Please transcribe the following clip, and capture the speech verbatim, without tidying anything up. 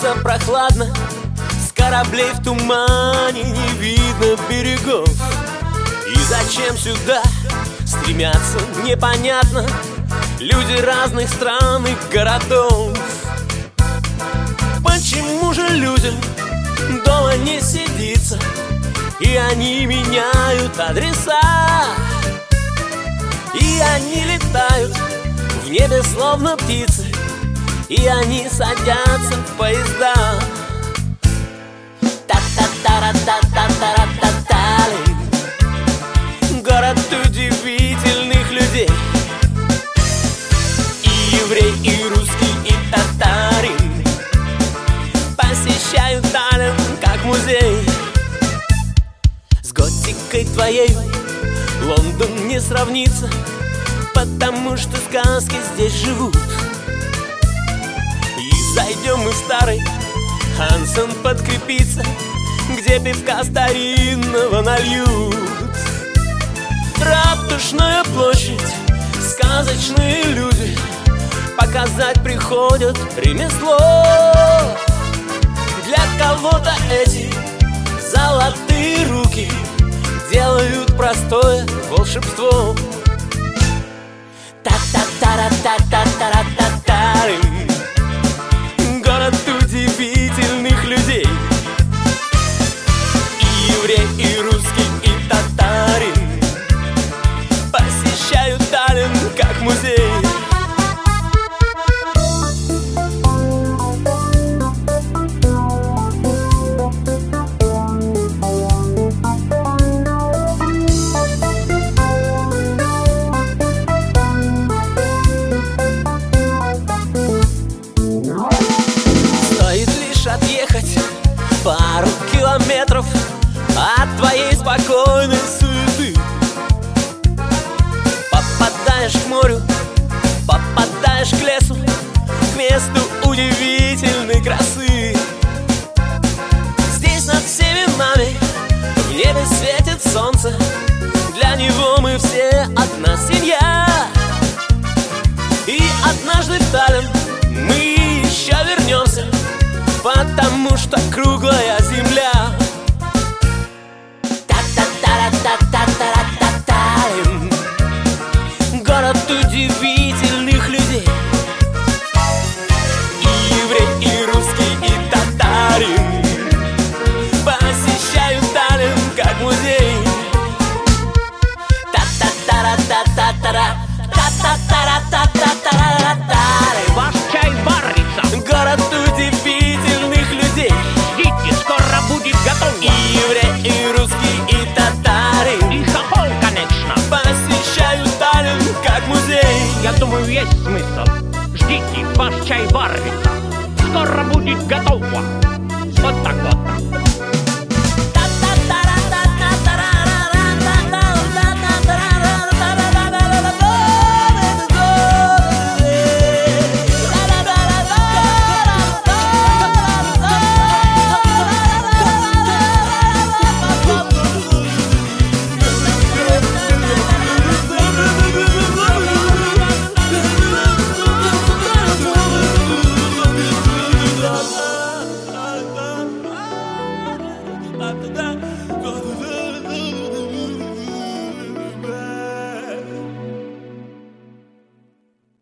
солнце прохладно, с кораблей в тумане не видно берегов. И зачем сюда стремятся, непонятно, люди разных стран и городов. Почему же людям дома не сидится, и они меняют адреса, и они летают в небе словно птицы, и они садятся в поезда. Та-та-та-ра-та-та-та-ра-та-та-ли. Город удивительных людей. И еврей, и русский, и татарин посещают Таллин как музей. С готикой твоей Лондон не сравнится, потому что сказки здесь живут. И зайдем мы в старый Хансен подкрепиться, где пивка старинного нальют. Ратушная площадь, сказочные люди показать приходят ремесло. Для кого-то эти золотые руки делают простое волшебство. Та-та-та-ра-та-та-та-ра-та-та-рим. Город удивительных людей. И еврей, и русский, и татарин посещают Таллин как музей. Отъехать пару километров от твоей спокойной суеты. Попадаешь к морю, попадаешь к лесу, к месту удивительной красы. Здесь над всеми нами в небе светит солнце, для него мы все одна семья. И однажды в Таллин мы еще вернемся, потому что круглая земля. Та-та-та-ра-та-та-та-ра-та-та-рим. Город удивительных людей. И еврей, и русский, и татарин посещают Таллин как музей. Та-та-та-ра-та-та-та-ра, та-та-та-ра-та-та-та-ра-та-рим. Ваш чай варится. Город удивительных людей. Ждите, скоро будет готов. И еврей, и русский, и татарин И хохол, конечно. посещают Таллин как музей. Я думаю, есть смысл. Ждите, ваш чай варится. Скоро будет готово. Вот так вот.